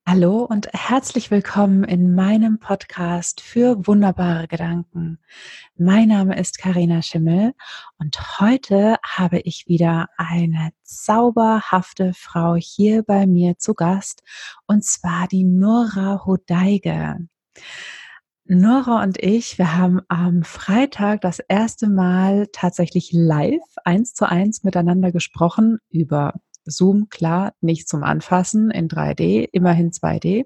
Hallo und herzlich willkommen in meinem Podcast für wunderbare Gedanken. Mein Name ist Karina Schimmel und heute habe ich wieder eine zauberhafte Frau hier bei mir zu Gast, und zwar die Nora Hodeige. Nora und ich, wir haben am Freitag das erste Mal tatsächlich live 1:1 miteinander gesprochen über Zoom, klar, nicht zum Anfassen in 3D, immerhin 2D,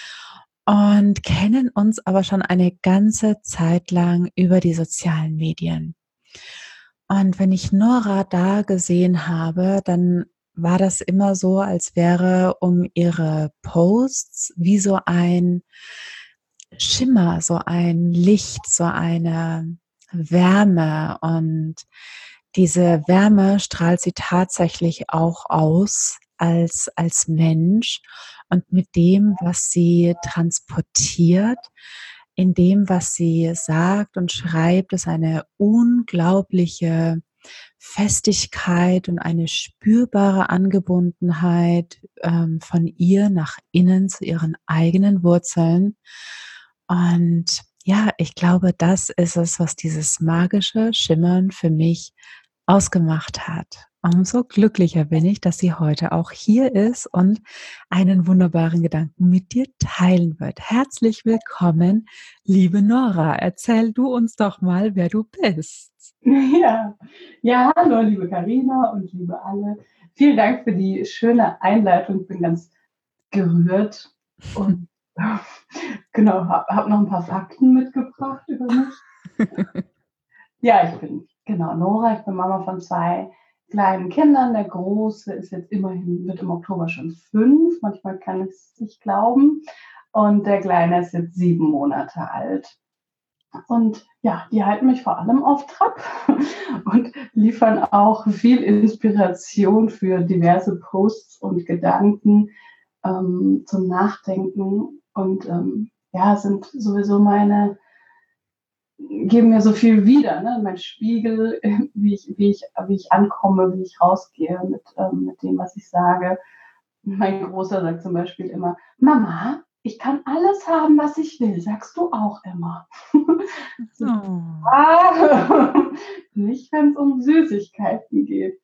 und kennen uns aber schon eine ganze Zeit lang über die sozialen Medien. Und wenn ich Nora da gesehen habe, dann war das immer so, als wäre um ihre Posts wie so ein Schimmer, so ein Licht, so eine Wärme, und diese Wärme strahlt sie tatsächlich auch aus als Mensch, und mit dem, was sie transportiert, in dem, was sie sagt und schreibt, ist eine unglaubliche Festigkeit und eine spürbare Angebundenheit von ihr nach innen zu ihren eigenen Wurzeln. Und ja, ich glaube, das ist es, was dieses magische Schimmern für mich ausgemacht hat. Umso glücklicher bin ich, dass sie heute auch hier ist und einen wunderbaren Gedanken mit dir teilen wird. Herzlich willkommen, liebe Nora. Erzähl du uns doch mal, wer du bist. Ja, ja, hallo, liebe Karina und liebe alle. Vielen Dank für die schöne Einleitung. Ich bin ganz gerührt und genau, habe noch ein paar Fakten mitgebracht über mich. Ja, ich bin genau Nora, ich bin Mama von 2 kleinen Kindern. Der Große ist jetzt wird im Oktober schon 5, manchmal kann ich es nicht glauben. Und der Kleine ist jetzt 7 Monate alt. Und ja, die halten mich vor allem auf Trab und liefern auch viel Inspiration für diverse Posts und Gedanken zum Nachdenken und ja, sind sowieso geben mir so viel wieder, ne? Mein Spiegel, wie ich ankomme, wie ich rausgehe mit dem, was ich sage. Mein Großer sagt zum Beispiel immer: Mama, ich kann alles haben, was ich will, sagst du auch immer. So, Oh. nicht, wenn es um Süßigkeiten geht.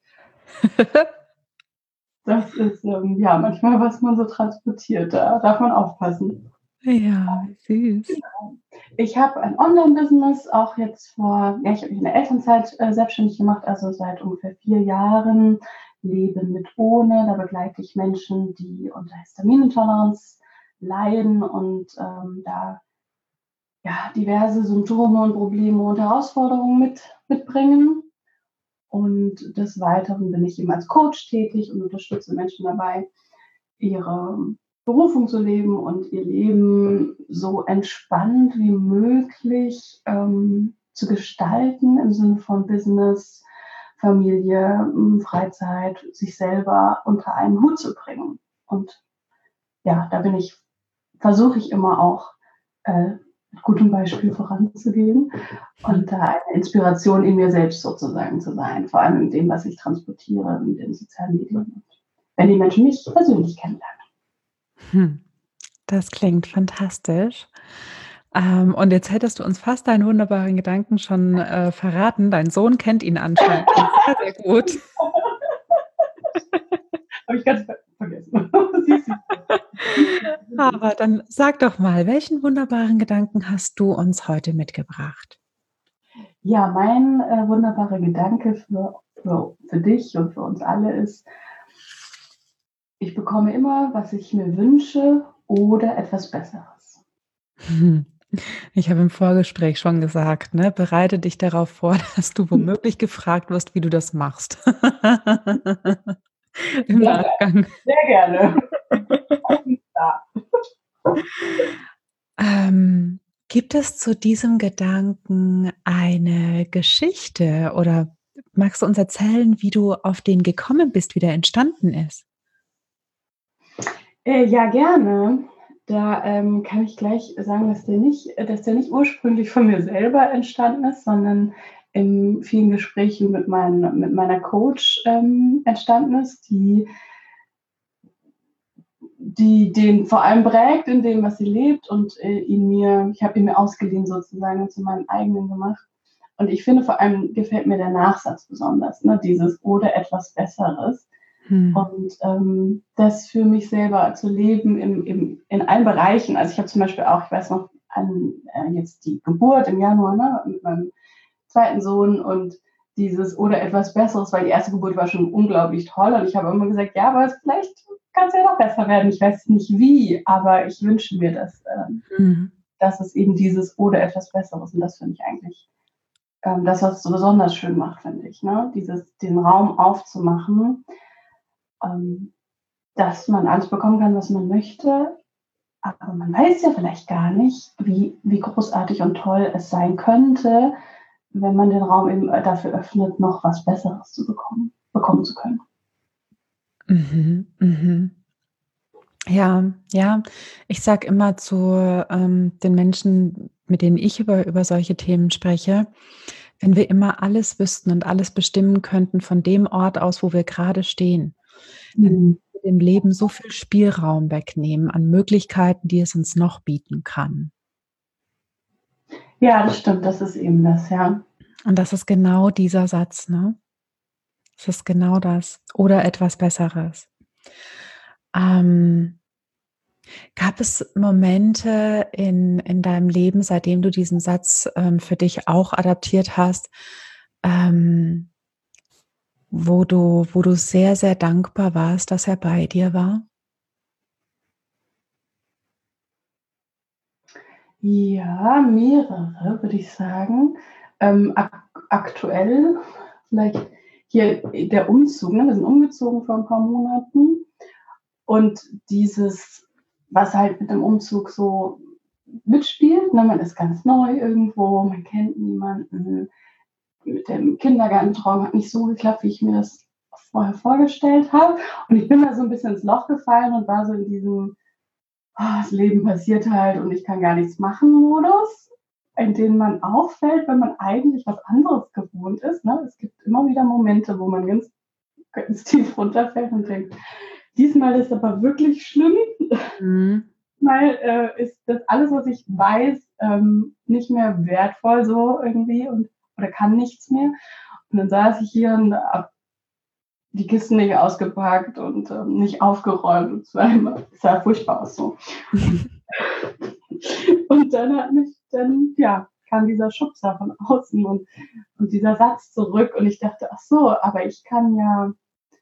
Das ist ja manchmal, was man so transportiert, da darf man aufpassen. Ja, wie süß. Ich habe ein Online-Business auch jetzt ich habe mich in der Elternzeit selbstständig gemacht, also seit ungefähr 4 Jahren. Leben mit ohne, da begleite ich Menschen, die unter Histaminintoleranz leiden und da ja diverse Symptome und Probleme und Herausforderungen mitbringen. Und des Weiteren bin ich eben als Coach tätig und unterstütze Menschen dabei, ihre Berufung zu leben und ihr Leben so entspannt wie möglich zu gestalten im Sinne von Business, Familie, Freizeit, sich selber unter einen Hut zu bringen. Und ja, versuche ich immer auch mit gutem Beispiel voranzugehen und da eine Inspiration in mir selbst sozusagen zu sein, vor allem in dem, was ich transportiere in den sozialen Medien, wenn die Menschen mich persönlich kennenlernen. Hm, Das klingt fantastisch. Und jetzt hättest du uns fast deinen wunderbaren Gedanken schon verraten. Dein Sohn kennt ihn anscheinend schon sehr, sehr gut. Habe ich ganz vergessen. Siehst du? Aber dann sag doch mal, welchen wunderbaren Gedanken hast du uns heute mitgebracht? Ja, mein wunderbarer Gedanke für dich und für uns alle ist: Ich bekomme immer, was ich mir wünsche oder etwas Besseres. Hm. Ich habe im Vorgespräch schon gesagt, ne, bereite dich darauf vor, dass du womöglich gefragt wirst, wie du das machst. Im Ja, Nachgang. sehr gerne. Ja. Gibt es zu diesem Gedanken eine Geschichte, oder magst du uns erzählen, wie du auf den gekommen bist, wie der entstanden ist? Ja, gerne. Da kann ich gleich sagen, dass der nicht ursprünglich von mir selber entstanden ist, sondern in vielen Gesprächen mit meiner Coach entstanden ist, die die den vor allem prägt in dem, was sie lebt und ich habe ihn mir ausgeliehen sozusagen und zu meinem eigenen gemacht. Und ich finde, vor allem gefällt mir der Nachsatz besonders, ne? Dieses oder etwas Besseres. Und das für mich selber zu leben in allen Bereichen. Also ich habe zum Beispiel auch, ich weiß noch, jetzt die Geburt im Januar, ne, mit meinem zweiten Sohn und dieses oder etwas Besseres, weil die erste Geburt war schon unglaublich toll und ich habe immer gesagt, ja, aber vielleicht kann es ja noch besser werden. Ich weiß nicht wie, aber ich wünsche mir, dass es eben dieses oder etwas Besseres, und das finde ich eigentlich das, was es so besonders schön macht, finde ich, ne? Den Raum aufzumachen, dass man alles bekommen kann, was man möchte, aber man weiß ja vielleicht gar nicht, wie großartig und toll es sein könnte, wenn man den Raum eben dafür öffnet, noch was Besseres bekommen zu können. Ja, ja. Ich sage immer zu den Menschen, mit denen ich über solche Themen spreche, wenn wir immer alles wüssten und alles bestimmen könnten von dem Ort aus, wo wir gerade stehen, dann würden wir dem Leben so viel Spielraum wegnehmen an Möglichkeiten, die es uns noch bieten kann. Ja, das stimmt, das ist eben das, ja. Und das ist genau dieser Satz, ne? Das ist genau das. Oder etwas Besseres. Gab es Momente in deinem Leben, seitdem du diesen Satz für dich auch adaptiert hast, wo du sehr, sehr dankbar warst, dass er bei dir war? Ja, mehrere, würde ich sagen. Aktuell vielleicht hier der Umzug, ne? Wir sind umgezogen vor ein paar Monaten und dieses, was halt mit dem Umzug so mitspielt, ne? Man ist ganz neu irgendwo, man kennt niemanden. Mit dem Kindergartentraum hat nicht so geklappt, wie ich mir das vorher vorgestellt habe. Und ich bin da so ein bisschen ins Loch gefallen und war so in diesem das Leben passiert halt und ich kann gar nichts machen Modus, in dem man auffällt, wenn man eigentlich was anderes gewohnt ist. Ne? Es gibt immer wieder Momente, wo man ganz tief runterfällt und denkt, diesmal ist aber wirklich schlimm. Mal ist das alles, was ich weiß, nicht mehr wertvoll so irgendwie oder kann nichts mehr. Und dann saß ich hier und habe die Kisten nicht ausgepackt und nicht aufgeräumt. Und es sah furchtbar aus so. Und dann kam dieser Schubser von außen und dieser Satz zurück und ich dachte, ach so, aber ich kann ja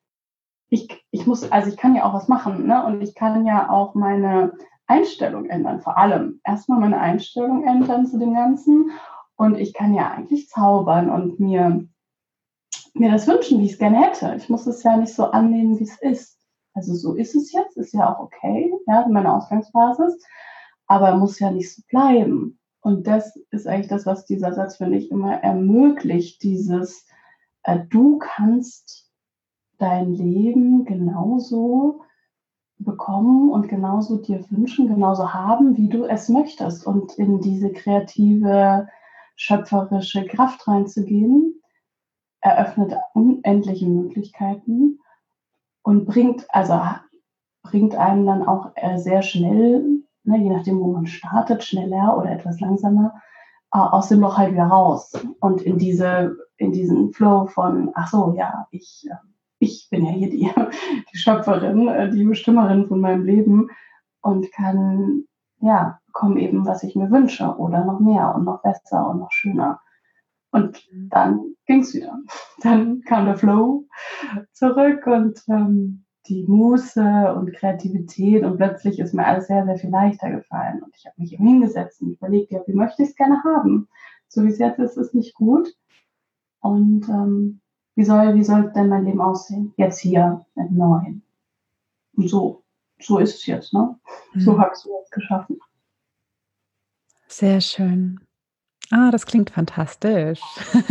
auch was machen, ne? Und ich kann ja auch meine Einstellung ändern, vor allem erstmal meine Einstellung ändern zu dem Ganzen und ich kann ja eigentlich zaubern und mir das wünschen, wie ich es gerne hätte. Ich muss es ja nicht so annehmen, wie es ist. Also so ist es jetzt, ist ja auch okay, ja, meine Ausgangsbasis, aber muss ja nicht so bleiben. Und das ist eigentlich das, was dieser Satz, finde ich, immer ermöglicht, dieses du kannst dein Leben genauso bekommen und genauso dir wünschen, genauso haben, wie du es möchtest und in diese kreative, schöpferische Kraft reinzugehen, eröffnet unendliche Möglichkeiten und bringt einem dann auch sehr schnell, ne, je nachdem, wo man startet, schneller oder etwas langsamer, aus dem Loch halt wieder raus und in diesen Flow von, ach so, ja, ich bin ja hier die Schöpferin, die Bestimmerin von meinem Leben und bekomme eben, was ich mir wünsche oder noch mehr und noch besser und noch schöner. Und dann ging es wieder. Dann kam der Flow zurück und die Muße und Kreativität und plötzlich ist mir alles sehr, sehr viel leichter gefallen. Und ich habe mich eben hingesetzt und überlegt, ja, wie möchte ich es gerne haben? So wie es jetzt ist nicht gut. Und wie soll denn mein Leben aussehen? Jetzt hier, mit Neuen. Und so ist es jetzt, ne? So habe ich es jetzt geschaffen. Sehr schön. Das klingt fantastisch.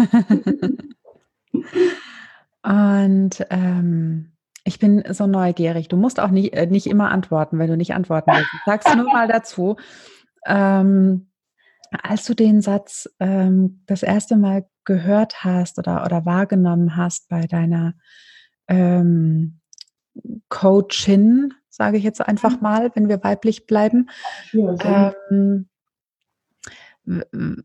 Und ich bin so neugierig. Du musst auch nicht immer antworten, wenn du nicht antworten willst. Ich sag's nur mal dazu. Als du den Satz das erste Mal gehört hast oder wahrgenommen hast bei deiner Coachin sage ich jetzt einfach mal, wenn wir weiblich bleiben. Schwierig, ja. W-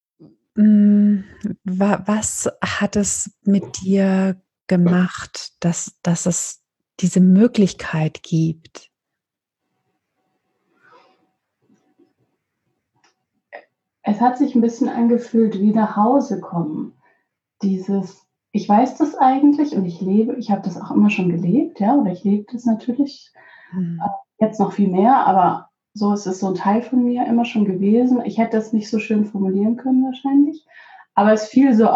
Was hat es mit dir gemacht, dass es diese Möglichkeit gibt? Es hat sich ein bisschen angefühlt wie nach Hause kommen. Dieses, ich weiß das eigentlich und ich habe das auch immer schon gelebt, ja, oder ich lebe das natürlich Hm. jetzt noch viel mehr, aber so ist es so ein Teil von mir immer schon gewesen. Ich hätte das nicht so schön formulieren können wahrscheinlich, aber es fiel so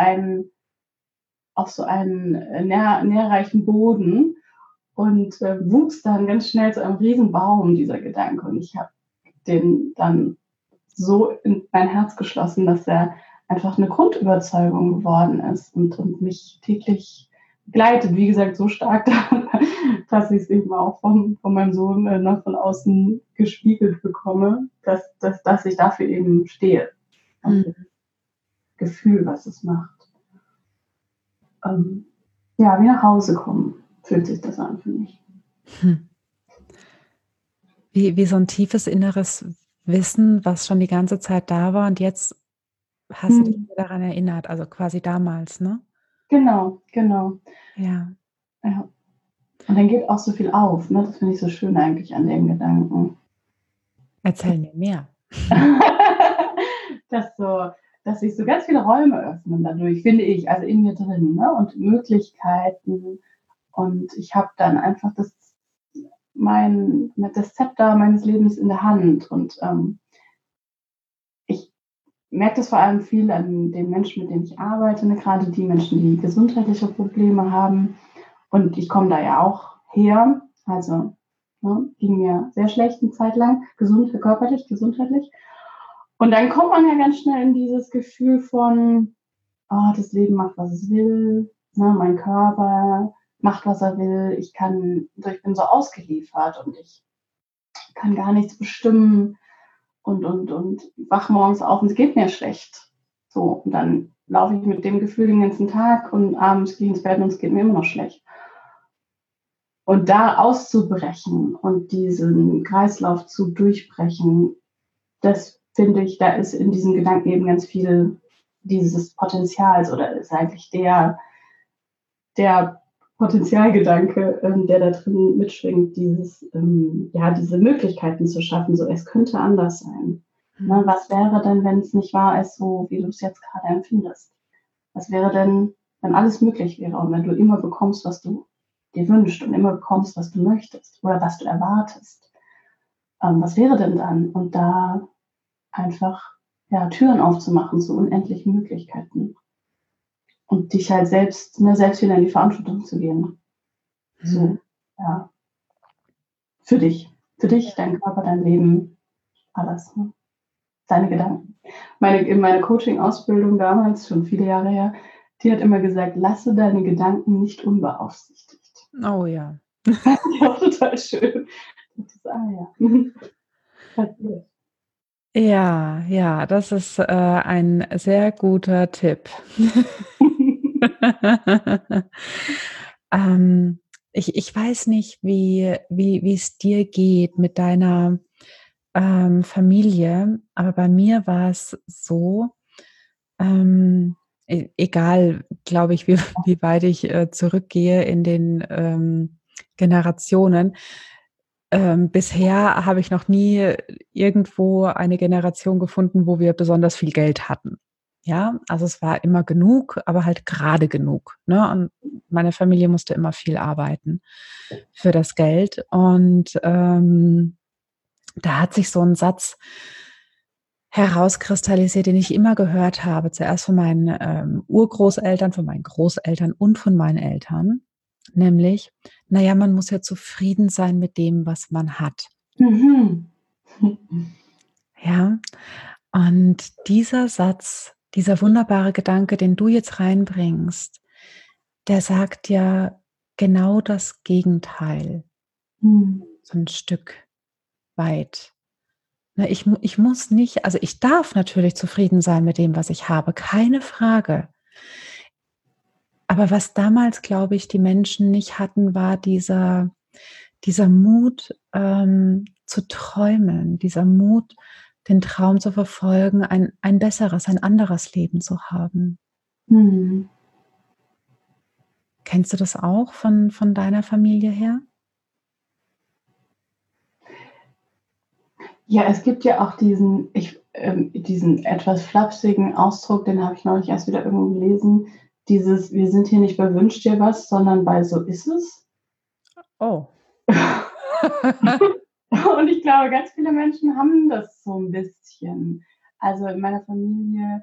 auf so einen nährreichen Boden und wuchs dann ganz schnell zu einem Riesenbaum, dieser Gedanke. Und ich habe den dann so in mein Herz geschlossen, dass er einfach eine Grundüberzeugung geworden ist und mich täglich begleitet. Wie gesagt, so stark, dass ich es eben auch von meinem Sohn noch von außen gespiegelt bekomme, dass ich dafür eben stehe. Und das Gefühl, was es macht. Ja, wie nach Hause kommen, fühlt sich das an für mich. Hm. Wie so ein tiefes inneres Wissen, was schon die ganze Zeit da war und jetzt hast du dich wieder daran erinnert, also quasi damals, ne? Genau, genau. Ja. Ja. Und dann geht auch so viel auf, ne? Das finde ich so schön eigentlich an dem Gedanken. Erzähl mir mehr. dass, so, dass sich so ganz viele Räume öffnen dadurch, finde ich, also in mir drin, ne? Und Möglichkeiten. Und ich habe dann einfach das Zepter meines Lebens in der Hand. Und ich merke das vor allem viel an den Menschen, mit denen ich arbeite, ne? Gerade die Menschen, die gesundheitliche Probleme haben. Und ich komme da ja auch her. Also ging mir sehr schlecht eine Zeit lang, körperlich, gesundheitlich. Und dann kommt man ja ganz schnell in dieses Gefühl von, oh, das Leben macht, was es will, ne, mein Körper macht, was er will, ich bin so ausgeliefert und ich kann gar nichts bestimmen und wach morgens auf und es geht mir schlecht. So, und dann laufe ich mit dem Gefühl den ganzen Tag und abends gehe ich ins Bett und es geht mir immer noch schlecht. Und da auszubrechen und diesen Kreislauf zu durchbrechen, das finde ich, da ist in diesem Gedanken eben ganz viel dieses Potenzials oder ist eigentlich der Potenzialgedanke, der da drin mitschwingt, diese Möglichkeiten zu schaffen, so es könnte anders sein. Ne, was wäre denn, wenn es nicht wahr ist, so wie du es jetzt gerade empfindest? Was wäre denn, wenn alles möglich wäre und wenn du immer bekommst, was du dir wünschst und immer bekommst, was du möchtest oder was du erwartest? Was wäre denn dann? Und da einfach Türen aufzumachen zu unendlichen Möglichkeiten und dich halt selbst wieder in die Verantwortung zu gehen. So, ja. Für dich, dein Körper, dein Leben, alles. Ne? Deine Gedanken. In meiner Coaching-Ausbildung damals, schon viele Jahre her, die hat immer gesagt, lasse deine Gedanken nicht unbeaufsichtigt. Oh ja. Das fand ich auch total schön. Ja, das ist ein sehr guter Tipp. Ich weiß nicht, wie es dir geht mit deiner Familie, aber bei mir war es so, egal, glaube ich, wie weit ich zurückgehe in den Generationen. Bisher habe ich noch nie irgendwo eine Generation gefunden, wo wir besonders viel Geld hatten. Ja, also es war immer genug, aber halt gerade genug, ne? Und meine Familie musste immer viel arbeiten für das Geld. Und da hat sich so ein Satz herauskristallisiert, den ich immer gehört habe, zuerst von meinen Urgroßeltern, von meinen Großeltern und von meinen Eltern, nämlich, naja, man muss ja zufrieden sein mit dem, was man hat. Ja, und dieser Satz, dieser wunderbare Gedanke, den du jetzt reinbringst, der sagt ja genau das Gegenteil, so ein Stück weit. Ich muss nicht, also ich darf natürlich zufrieden sein mit dem, was ich habe, keine Frage. Aber was damals, glaube ich, die Menschen nicht hatten, war dieser Mut zu träumen, dieser Mut, den Traum zu verfolgen, ein besseres, ein anderes Leben zu haben. Mhm. Kennst du das auch von deiner Familie her? Ja, es gibt ja auch diesen etwas flapsigen Ausdruck, den habe ich neulich erst wieder irgendwo gelesen. Dieses: „Wir sind hier nicht bei Wünsch dir was, sondern bei so ist es." Oh. Und ich glaube, ganz viele Menschen haben das so 'n bisschen. Also, in meiner Familie,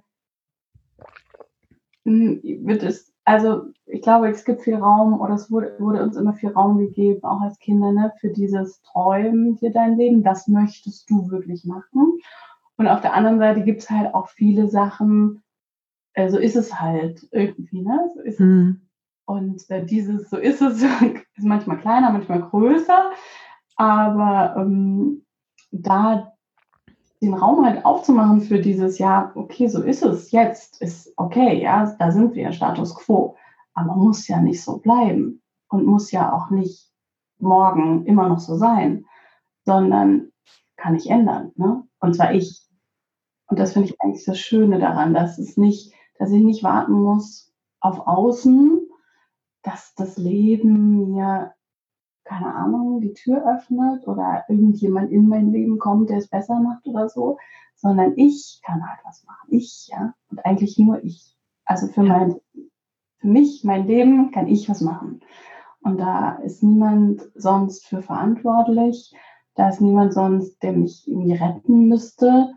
wird es also, ich glaube, es gibt viel Raum oder es wurde uns immer viel Raum gegeben, auch als Kinder, ne, für dieses Träumen dir dein Leben, das möchtest du wirklich machen. Und auf der anderen Seite gibt's halt auch viele Sachen, so ist es halt irgendwie, ne? So ist es. Mhm. Und, dieses so ist es ist manchmal kleiner, manchmal größer, aber, da den Raum halt aufzumachen für dieses: „Ja, okay, so ist es jetzt, ist okay, ja, da sind wir, Status quo." Aber muss ja nicht so bleiben und muss ja auch nicht morgen immer noch so sein, sondern kann ich ändern, ne? Und zwar ich. Und das finde ich eigentlich das Schöne daran, dass ich nicht warten muss auf außen, dass das Leben mir, keine Ahnung, die Tür öffnet oder irgendjemand in mein Leben kommt, der es besser macht oder so, sondern ich kann halt was machen. Ich, ja, und eigentlich nur ich. Also Ja. für mich, mein Leben kann ich was machen. Und da ist niemand sonst für verantwortlich. Da ist niemand sonst, der mich irgendwie retten müsste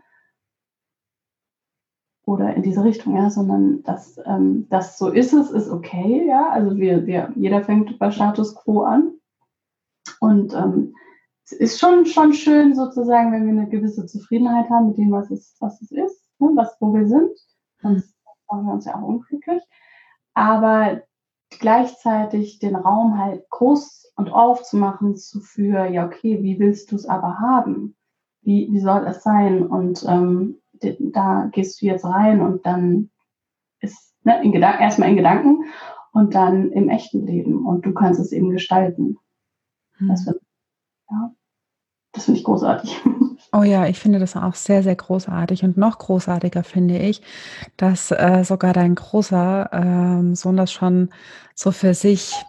oder in diese Richtung, ja, sondern das so ist es, ist okay, ja. Also jeder fängt bei Status quo an. Und es ist schon schön sozusagen, wenn wir eine gewisse Zufriedenheit haben mit dem, was es ist, ne, wo wir sind. Mhm. Sonst machen wir uns ja auch unglücklich. Aber gleichzeitig den Raum halt groß und aufzumachen für, ja, okay, wie willst du es aber haben? Wie soll es sein? Und da gehst du jetzt rein und dann ist, ne, erstmal in Gedanken und dann im echten Leben. Und du kannst es eben gestalten. Das Mhm. finde ja, das finde ich großartig. Oh ja, ich finde das auch sehr, sehr großartig und noch großartiger finde ich, dass, sogar dein großer, Sohn das schon so für sich,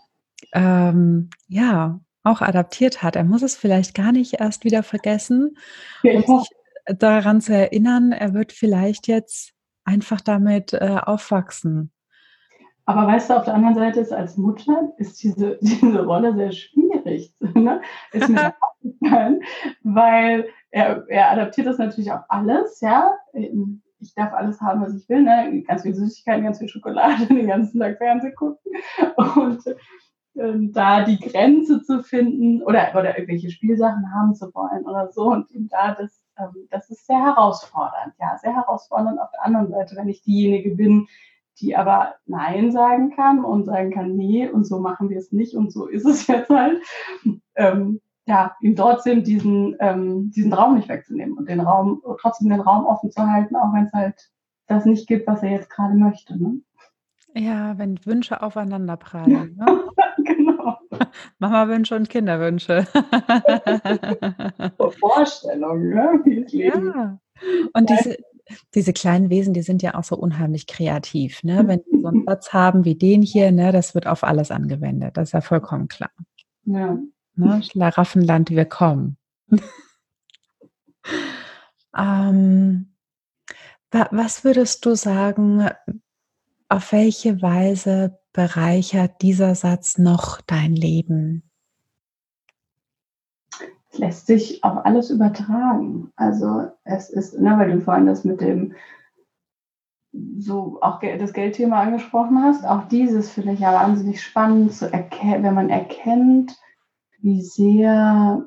ja, auch adaptiert hat. Er muss es vielleicht gar nicht erst wieder vergessen, Ja, um ich hoffe. sich daran zu erinnern. Er wird vielleicht jetzt einfach damit, aufwachsen. Aber weißt du, auf der anderen Seite ist als Mutter ist diese Rolle sehr schwierig, ne? Ist mir dann aufgefallen, weil er adaptiert das natürlich auf alles, ja. Ich darf alles haben, was ich will, ne? Ganz viel Süßigkeiten, ganz viel Schokolade, den ganzen Tag Fernsehen gucken. Und, da die Grenze zu finden oder irgendwelche Spielsachen haben zu wollen oder so und ihm da das ist sehr herausfordernd, ja, sehr herausfordernd auf der anderen Seite, wenn ich diejenige bin, die aber nein sagen kann und sagen kann: „Nee, und so machen wir es nicht und so ist es jetzt halt." Ja, ihm trotzdem diesen Raum nicht wegzunehmen und trotzdem den Raum offen zu halten, auch wenn es halt das nicht gibt, was er jetzt gerade möchte, ne? Ja, wenn Wünsche aufeinanderprallen, ne? Genau. Mama-Wünsche und Kinderwünsche. Vorstellungen, ne, wie's Leben Ja, und sein. diese kleinen Wesen, die sind ja auch so unheimlich kreativ, ne? Wenn die so 'n Satz haben wie den hier, ne, das wird auf alles angewendet. Das ist ja vollkommen klar, Ja. ne? Schlaraffenland, wir kommen. Ähm, was würdest du sagen, auf welche Weise bereichert dieser Satz noch dein Leben? Es lässt sich auf alles übertragen. Also, es ist, ne, weil du vorhin das mit dem so auch das Geldthema angesprochen hast, auch dieses finde ich ja wahnsinnig spannend zu erkennen, wenn man erkennt, wie sehr,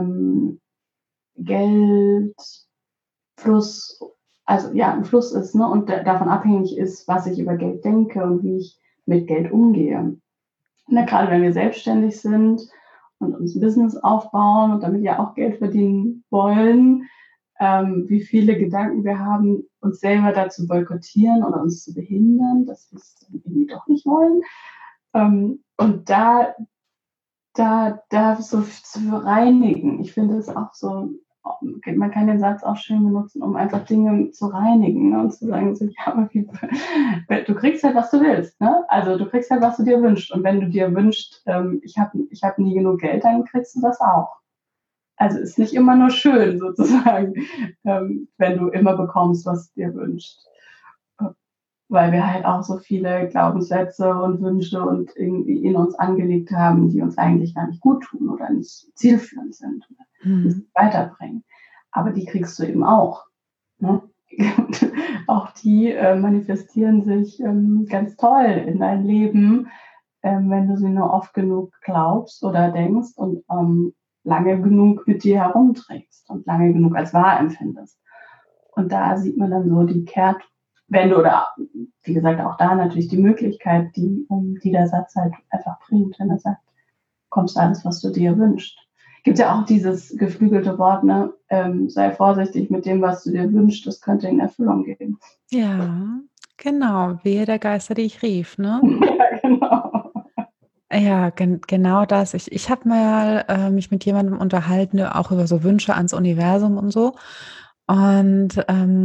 Geld Fluss also, ja, 'n Fluss ist, ne, und davon abhängig ist, was ich über Geld denke und wie ich mit Geld umgehe. Ne, grade wenn wir selbstständig sind und uns 'n Business aufbauen und damit ja auch Geld verdienen wollen, wie viele Gedanken wir haben, uns selber da zu boykottieren oder uns zu behindern, dass wir's dann irgendwie doch nicht wollen. Und da so zu reinigen. Ich finde es auch so, man kann den Satz auch schön benutzen, um einfach Dinge zu reinigen, ne, und zu sagen, so, ja, aber du kriegst halt, was du willst, ne? Also du kriegst halt, was du dir wünschst. Und wenn du dir wünschst, ich hab nie genug Geld, dann kriegst du das auch. Also ist nicht immer nur schön sozusagen, wenn du immer bekommst, was du dir wünschst. Weil wir halt auch so viele Glaubenssätze und Wünsche und irgendwie in uns angelegt haben, die uns eigentlich gar nicht gut tun oder nicht zielführend sind oder uns nicht weiterbringen. Aber die kriegst du eben auch. Ne? Auch die manifestieren sich ganz toll in dein Leben, wenn du sie nur oft genug glaubst oder denkst und lange genug mit dir herumträgst und lange genug als wahr empfindest. Und da sieht man dann so die Kehrtwende oder wie gesagt auch da natürlich die Möglichkeit, die der Satz halt einfach bringt, wenn er sagt, kommst alles, was du dir wünschst. Gibt ja auch dieses geflügelte Wort, ne? Sei vorsichtig mit dem, was du dir wünschst, das könnte in Erfüllung gehen. Ja, genau, wehe der Geister, die ich rief, ne? Ja, genau. Ja, genau das. Ich habe mal, mich mit jemandem unterhalten, auch über so Wünsche ans Universum und so. Und,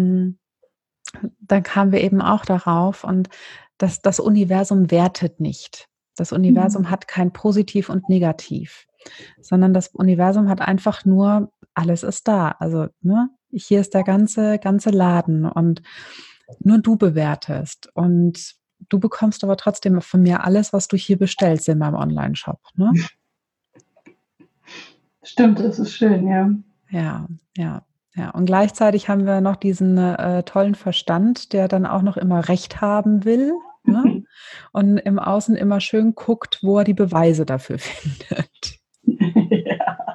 dann kamen wir eben auch darauf und das Universum wertet nicht. Das Mhm. Universum hat kein Positiv und Negativ, sondern das Universum hat einfach nur alles ist da. Also, ne, hier ist der ganze Laden und nur du bewertest. Und du bekommst aber trotzdem von mir alles, was du hier bestellst in meinem Onlineshop, ne? Stimmt, das ist schön, ja. Ja, ja, ja. Und gleichzeitig haben wir noch diesen, tollen Verstand, der dann auch noch immer Recht haben will, ne? Und im Außen immer schön guckt, wo er die Beweise dafür findet. Ja.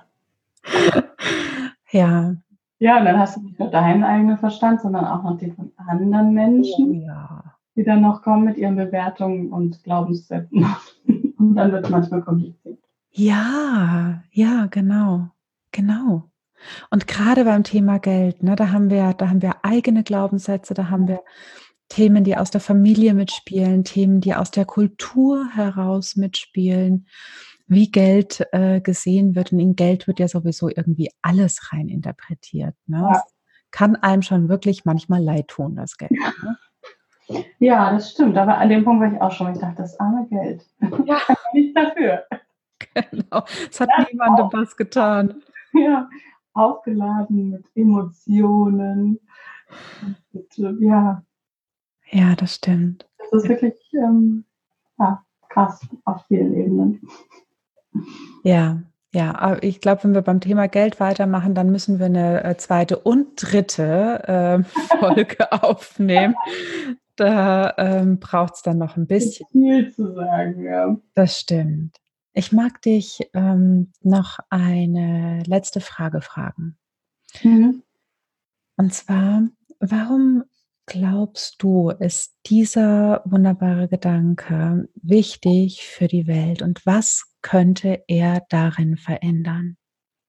Ja. Ja, und dann hast du nicht nur deinen eigenen Verstand, sondern auch noch den von anderen Oh Menschen, ja. die dann noch kommen mit ihren Bewertungen und Glaubenssätzen. Und dann wird es manchmal kompliziert. Ja, ja, genau, genau. Und grade beim Thema Geld, ne, da haben wir eigene Glaubenssätze, da haben wir Themen, die aus der Familie mitspielen, Themen, die aus der Kultur heraus mitspielen, wie Geld, gesehen wird. Und in Geld wird ja sowieso irgendwie alles rein interpretiert, ne? Ja. Es kann einem schon wirklich manchmal leid tun, das Geld, ne? Ja, das stimmt. Aber an dem Punkt war ich auch schon. Ich dachte, das arme Geld. Ja, Kann ja nichts dafür. genau. Es hat Das niemandem auch, was getan. ja, aufgeladen mit Emotionen. Und, ja, Ja, das stimmt. das ist wirklich ja, krass auf vielen Ebenen. Ja, ja, aber ich glaube, wenn wir beim Thema Geld weitermachen, dann müssen wir 'ne, 2. und dritte Folge aufnehmen. Da, braucht's dann noch 'n Gibt bisschen. viel zu sagen, ja. Das stimmt. Ich mag dich, noch eine letzte Frage fragen. Mhm. Und zwar, warum glaubst du, ist dieser wunderbare Gedanke wichtig für die Welt und was könnte er darin verändern?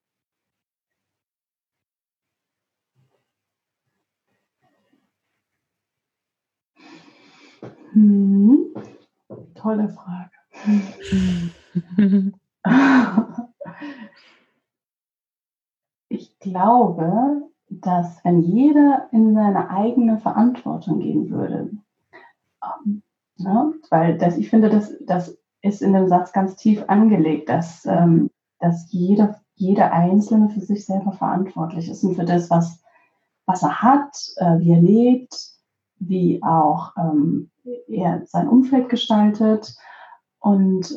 Mhm. Tolle Frage. Ich glaube, dass wenn jeder in seine eigene Verantwortung gehen würde, ne, weil ich finde, das ist in dem Satz ganz tief angelegt, dass jeder Einzelne für sich selber verantwortlich ist und für das, was er hat, wie er lebt, wie auch er sein Umfeld gestaltet. Und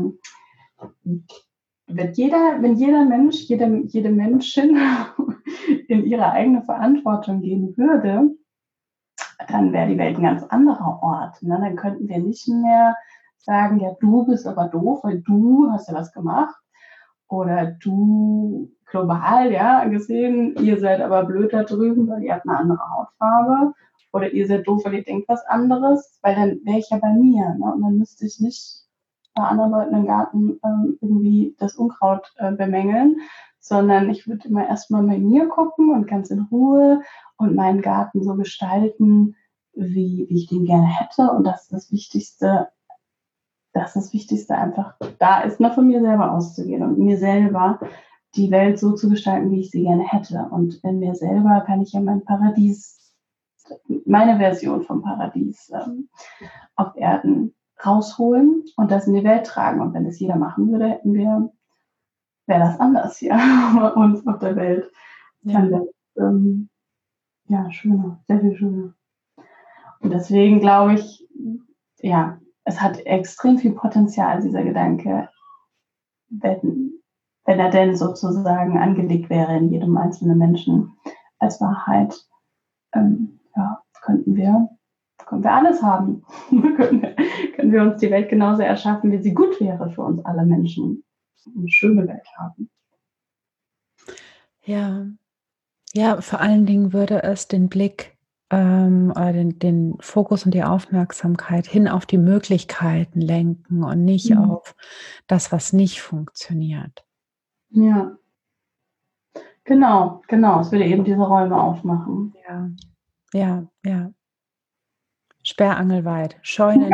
wenn jeder Mensch, jede Menschin in ihre eigene Verantwortung gehen würde, dann wäre die Welt ein ganz anderer Ort. Ne? Dann könnten wir nicht mehr sagen, ja, du bist aber doof, weil du hast ja was gemacht. Oder du global, ja, gesehen, ihr seid aber blöd da drüben, weil ihr habt eine andere Hautfarbe. Oder ihr seid doof, weil ihr denkt was anderes, weil dann wäre ich ja bei mir. Ne? Und dann müsste ich nicht bei anderen Leuten im Garten irgendwie das Unkraut bemängeln, sondern ich würde immer erstmal bei mir gucken und ganz in Ruhe und meinen Garten so gestalten, wie ich den gerne hätte. Und das ist das Wichtigste, das ist das Wichtigste einfach. Da ist nur von mir selber auszugehen und mir selber die Welt so zu gestalten, wie ich sie gerne hätte. Und in mir selber kann ich ja mein Paradies, meine Version vom Paradies auf Erden rausholen und das in die Welt tragen. Und wenn das jeder machen würde, wäre das anders hier bei uns auf der Welt. Dann wäre es schöner, sehr viel schöner. Und deswegen glaube ich, ja, es hat extrem viel Potenzial, dieser Gedanke, wenn er denn sozusagen angelegt wäre in jedem einzelnen Menschen als Wahrheit, könnten wir alles haben. können wir uns die Welt genauso erschaffen, wie sie gut wäre für uns alle Menschen. Eine schöne Welt haben. Ja, vor allen Dingen würde es den Blick oder den Fokus und die Aufmerksamkeit hin auf die Möglichkeiten lenken und nicht auf das, was nicht funktioniert. Ja, genau. Es würde eben diese Räume aufmachen. Ja. Sperrangelweit, Scheunen.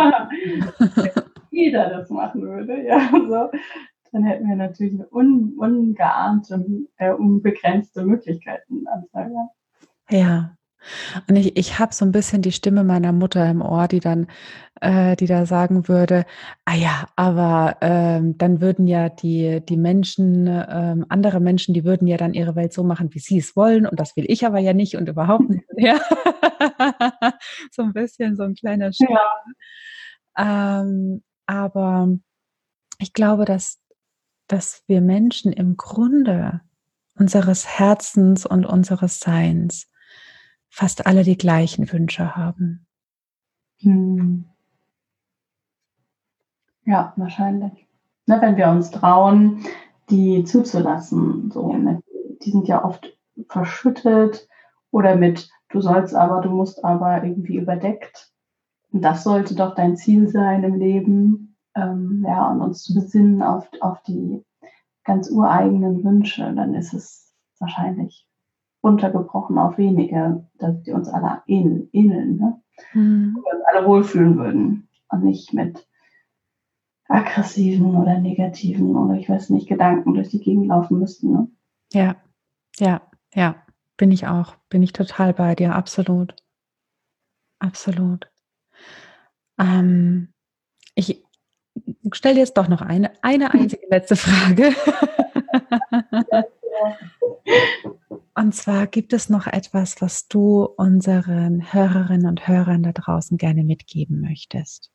Jeder das machen würde, ja, so. Dann hätten wir natürlich eine ungeahnte, unbegrenzte Möglichkeitenanzahl. Ja. Und ich habe so ein bisschen die Stimme meiner Mutter im Ohr, die da sagen würde: „Ah ja, aber, dann würden ja die Menschen, andere Menschen, die würden ja dann ihre Welt so machen, wie sie es wollen und das will ich aber ja nicht und überhaupt nicht." Ja. So ein bisschen so ein kleiner Scherz. Ja. Aber ich glaube, dass wir Menschen im Grunde unseres Herzens und unseres Seins fast alle die gleichen Wünsche haben. Ja, wahrscheinlich. Ne, wenn wir uns trauen, die zuzulassen. So, ne? Die sind ja oft verschüttet oder mit du sollst aber, du musst aber irgendwie überdeckt. Und das sollte doch dein Ziel sein im Leben. Und uns zu besinnen auf die ganz ureigenen Wünsche. Dann ist es wahrscheinlich runtergebrochen auf wenige, dass die uns alle ähneln, ne? Wo wir uns alle wohlfühlen würden und nicht mit aggressiven oder negativen oder ich weiß nicht, Gedanken durch die Gegend laufen müssten. Ne? Ja, bin ich auch. Bin ich total bei dir, absolut. Absolut. Ich stelle jetzt doch noch eine einzige letzte Frage. Und zwar, gibt es noch etwas, was du unseren Hörerinnen und Hörern da draußen gerne mitgeben möchtest?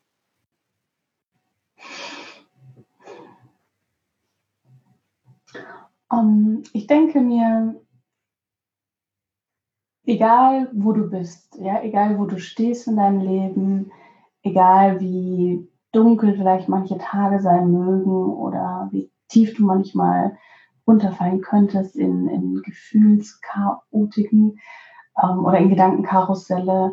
Ich denke mir, egal wo du bist, ja, egal wo du stehst in deinem Leben, egal wie dunkel vielleicht manche Tage sein mögen oder wie tief du manchmal runterfallen könntest in Gefühlschaotiken oder in Gedankenkarusselle,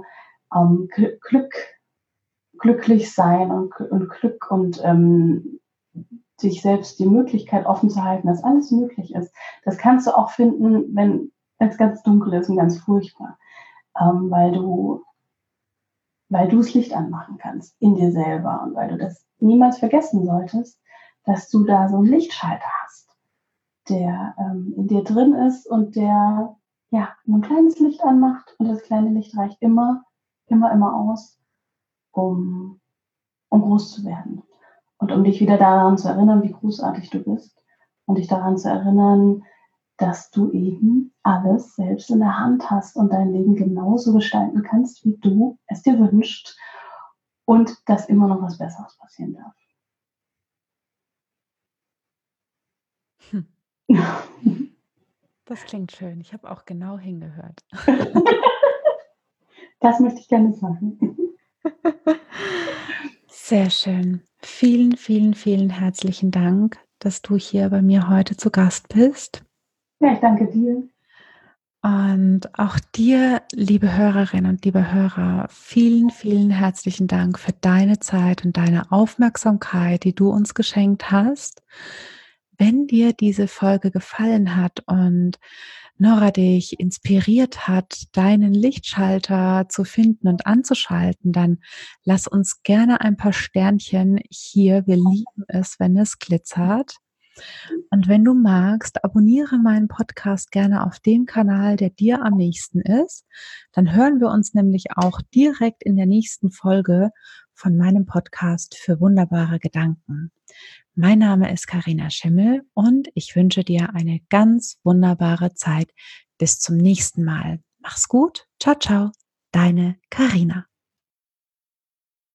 glücklich sein und Glück und sich selbst die Möglichkeit offen zu halten, dass alles möglich ist. Das kannst du auch finden, wenn es ganz dunkel ist und ganz furchtbar, weil du das Licht anmachen kannst in dir selber und weil du das niemals vergessen solltest, dass du da so einen Lichtschalter hast, der in dir drin ist und der ein kleines Licht anmacht und das kleine Licht reicht immer aus, um groß zu werden. Und um dich wieder daran zu erinnern, wie großartig du bist und dich daran zu erinnern, dass du eben alles selbst in der Hand hast und dein Leben genauso gestalten kannst, wie du es dir wünschst und dass immer noch was Besseres passieren darf. Das klingt schön. Ich habe auch genau hingehört. Das möchte ich gerne sagen. Sehr schön. Vielen, vielen, vielen herzlichen Dank, dass du hier bei mir heute zu Gast bist. Ja, ich danke dir. Und auch dir, liebe Hörerinnen und liebe Hörer, vielen, vielen herzlichen Dank für deine Zeit und deine Aufmerksamkeit, die du uns geschenkt hast. Wenn dir diese Folge gefallen hat und Nora dich inspiriert hat, deinen Lichtschalter zu finden und anzuschalten, dann lass uns gerne ein paar Sternchen hier. Wir lieben es, wenn es glitzert. Und wenn du magst, abonniere meinen Podcast gerne auf dem Kanal, der dir am nächsten ist. Dann hören wir uns nämlich auch direkt in der nächsten Folge von meinem Podcast für wunderbare Gedanken. Mein Name ist Carina Schimmel und ich wünsche dir eine ganz wunderbare Zeit. Bis zum nächsten Mal. Mach's gut. Ciao, ciao. Deine Carina.